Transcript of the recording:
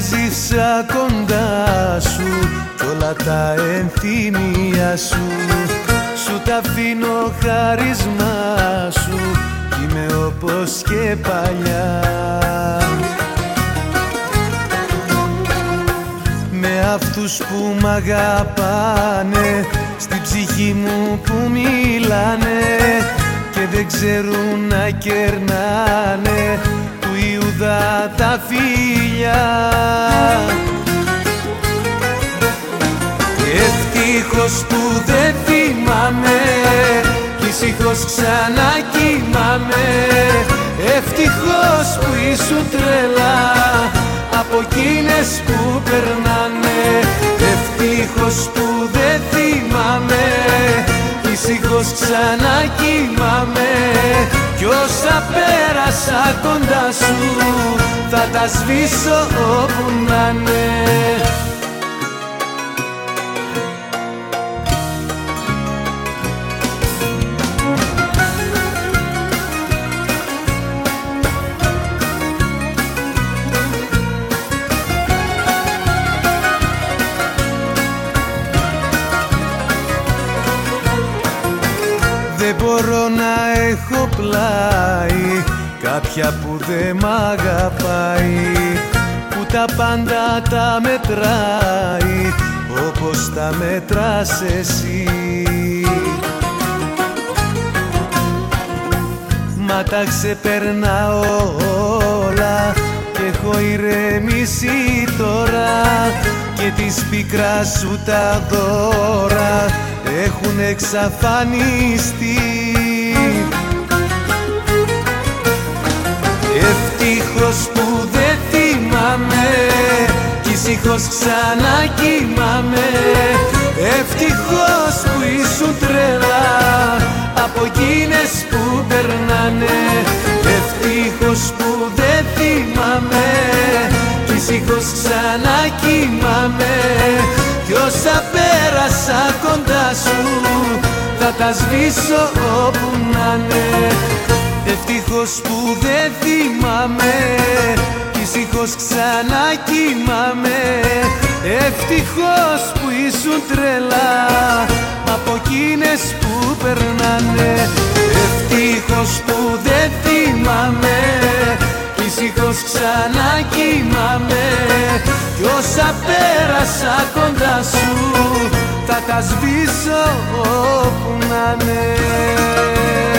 έζησα κοντά σου κι όλα τα ενθύμια σου. Σου τα αφήνω χάρισμά σου κι είμαι όπως και παλιά. Με αυτούς που μ' αγαπάνε, στην ψυχή μου που μιλάνε και δεν ξέρουν να κερνάνε του Ιούδα τα φιλιά. Ευτυχώς που δεν θυμάμαι κι ησυχώς ξανακοιμάμαι. Ευτυχώς που ήσουν τρελά από εκείνες που περνάνε. Ευτυχώς που δεν θυμάμαι κι ησυχώς ξανακοιμάμαι. Κι όσα πέρασα κοντά σου θα τα σβήσω όπου να'ναι. Δεν μπορώ να έχω πλάι κάποια που δεν μ' αγαπάει, που τα πάντα τα μετράει όπως τα μετράς εσύ. Μα τα ξεπερνάω όλα και έχω ηρεμήσει τώρα και της πικράς σου τα δώρα έχουν εξαφανιστεί. Ευτυχώς που δεν θυμάμαι κι ησυχώς ξανακοιμάμαι. Ευτυχώς που ήσουν τρελά από εκείνες που περνάνε. Ευτυχώς που δεν θυμάμαι κι ησυχώς ξανακοιμάμαι. Κι όσα πέρασα κοντά σου θα τα σβήσω όπου να'ναι. Ευτυχώς που δεν θυμάμαι κι ησυχώς ξανακοιμάμαι. Ευτυχώς που ήσουν τρελά από εκείνες που περνάνε. Ευτυχώς που δεν θυμάμαι κι ησυχώς ξανακοιμάμαι. Κι όσα πέρασα κοντά σου θα τα σβήσω όπου να'ναι.